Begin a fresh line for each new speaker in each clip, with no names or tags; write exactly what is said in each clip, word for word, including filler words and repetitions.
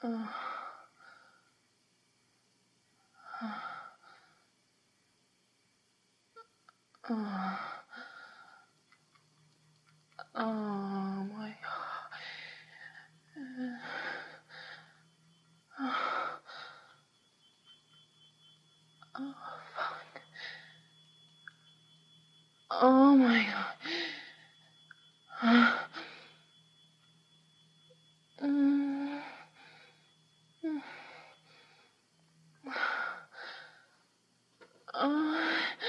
Uh, uh, oh my god. Oh fuck. Oh my god. Mm. Oh.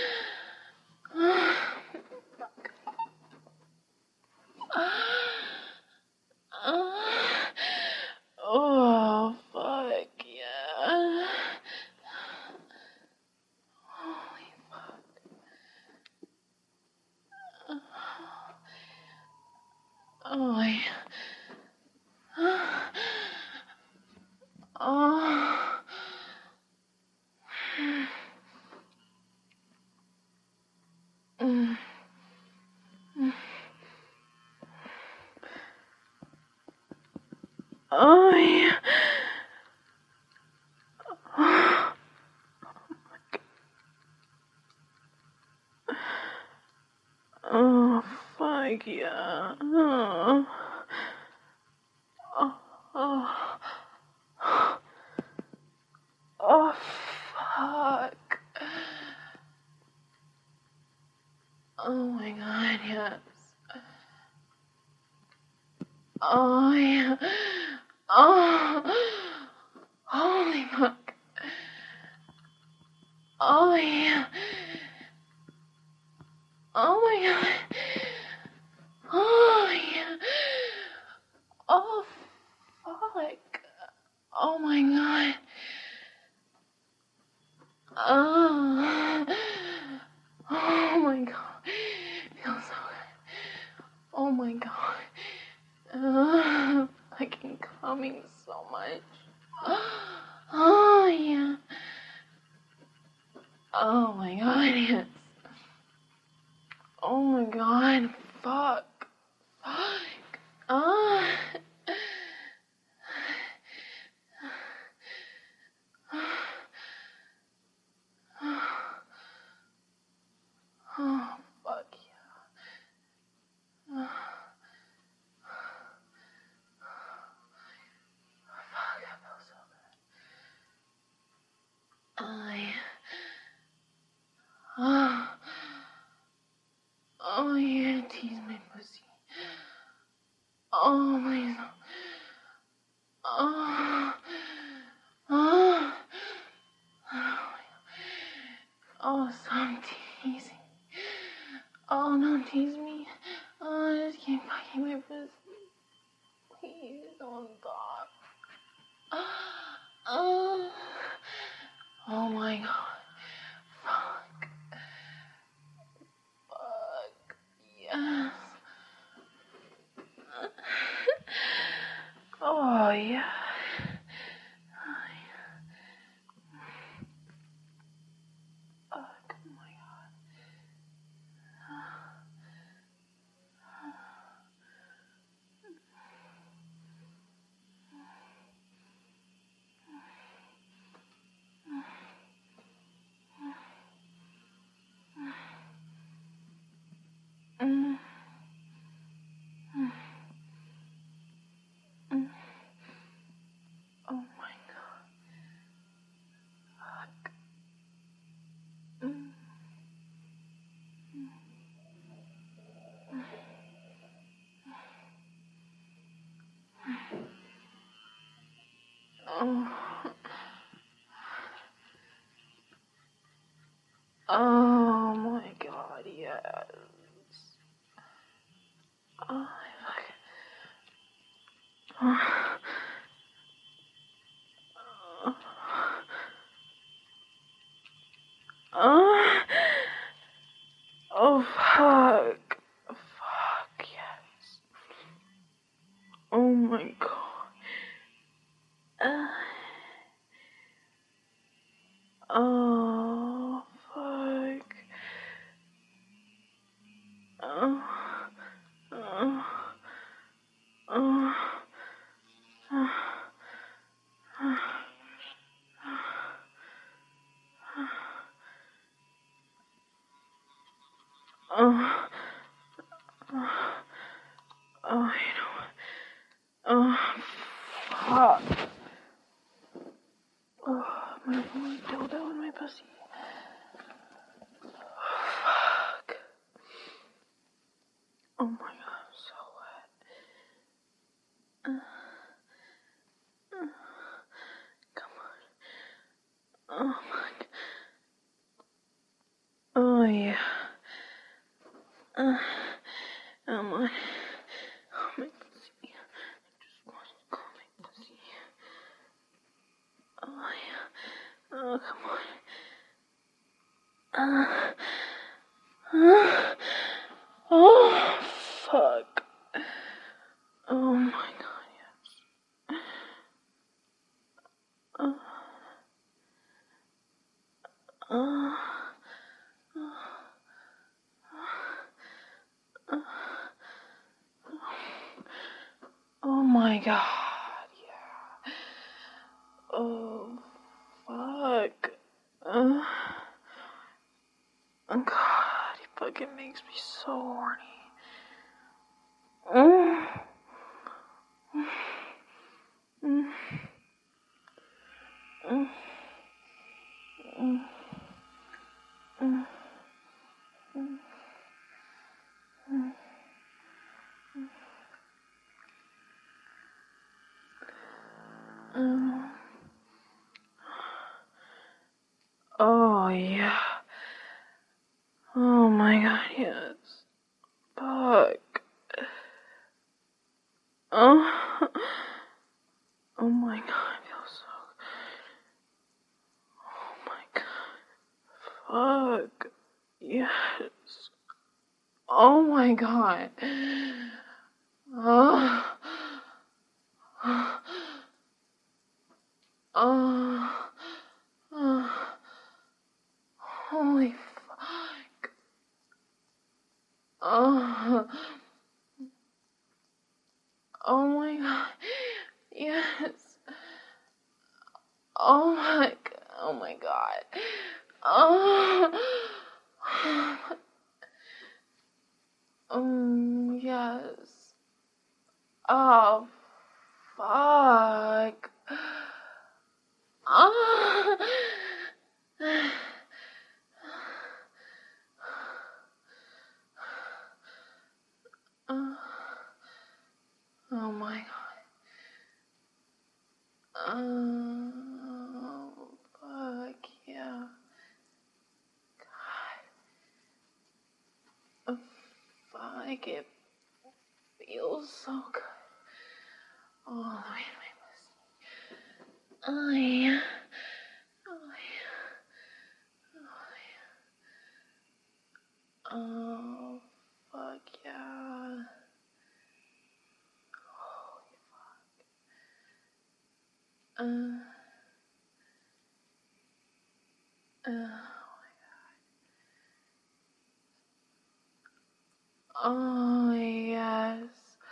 Oh, fuck yeah. Holy fuck. Oh, yeah. Oh. Mm. Oh, yeah. Oh, fuck yeah. Oh. Oh. Oh. Oh, fuck. Oh my god, yes. Oh, yeah. Oh. Holy fuck. Oh, yeah. Oh my god. Oh, yeah. Oh, fuck. Oh my god. Oh. Oh my god. Feels so good. Oh my god. Uh, I keep coming so much. Oh, yeah. Oh my god, yes. Oh my god. Fuck. Fuck. Ah. Oh, fuck yeah. Fuck, that felt so good. I. Oh. Oh, yeah, tease my pussy. Oh my god. Oh. Oh. Oh, stop teasing. Oh, don't tease me. Oh, I just keep fucking my pussy. Please don't stop. Oh. Oh my god. Fuck. Fuck. Yes. Oh, yeah. Oh, yeah. Fuck. Oh my god. Mm. Mm. Mm. Oh my god. Fuck. Mm. Oh. Oh my god, yes. Oh, fuck. Oh. Oh. Oh, fuck. Fuck, yes. Oh my god. Uh. Oh, fuck. Oh. Oh. Oh. Oh, you know what? Oh, fuck. Oh, I'm gonna put my dildo in my pussy. Fuck. Oh my god, I'm so wet. Uh, uh, come on. Oh my god. Oh yeah. Uh, oh my. Oh my pussy. I just want to call my pussy. Oh yeah. Oh come on. Uh, uh, oh fuck. Oh my god, yes. Uh, uh, uh, oh my god, yeah. Oh fuck. Uh, oh god, he fucking makes me so horny. Mm. Mm. Mm. Mm. Mm. Mm. Mm. Oh yeah. Oh my god, yes. Fuck. Oh. Oh my god, I feel so good. Oh my god. Fuck. Yes. Oh my god. Oh. Oh. Oh. Holy fuck. Oh. Oh my god. Yes. Oh my god. Oh my god. Oh. Um, yes. Oh, fuck. Oh. Oh, oh my god. Oh, fuck yeah. God. Oh, fuck, it feels so good. All the way to my pussy. Oh yeah. Oh yeah. Oh yeah. Oh, fuck yeah. Holy fuck. Uh. Uh. Oh yes.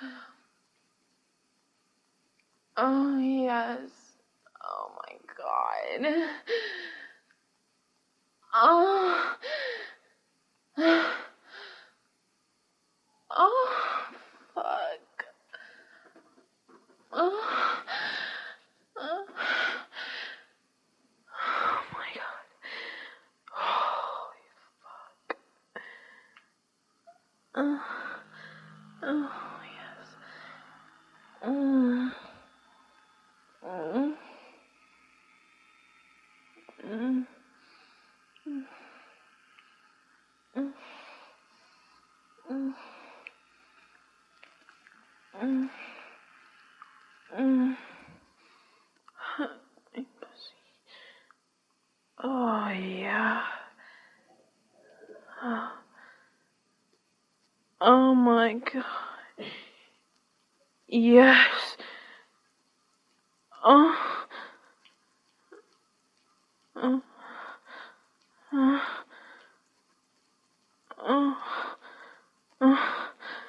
Oh yes. Oh my god. Oh. Oh fuck. Oh. Oh my god. Holy fuck. Oh. Oh yes. Mm. Mm. Mm. Mm. Mm. Mm. Mm. Mm. My pussy. Oh yeah. Oh, oh my god. Yes. Oh. Oh. Oh. Oh. Oh.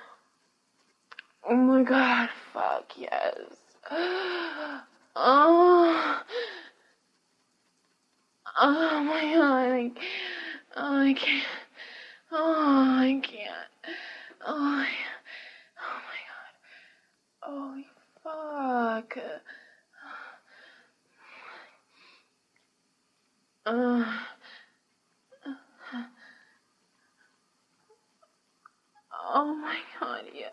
Oh my god. Fuck yes. Oh. Oh my god. I, oh, I can't. Oh, I can't. Oh, yeah. Oh my god. Uh, oh my God, yes.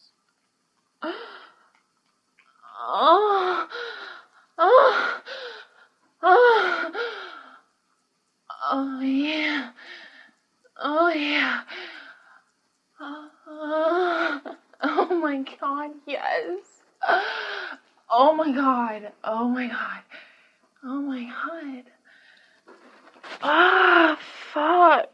Oh, oh, oh, oh yeah, oh yeah. Oh, oh my God, yes. Oh my God, oh my God, oh my God. Ah, fuck.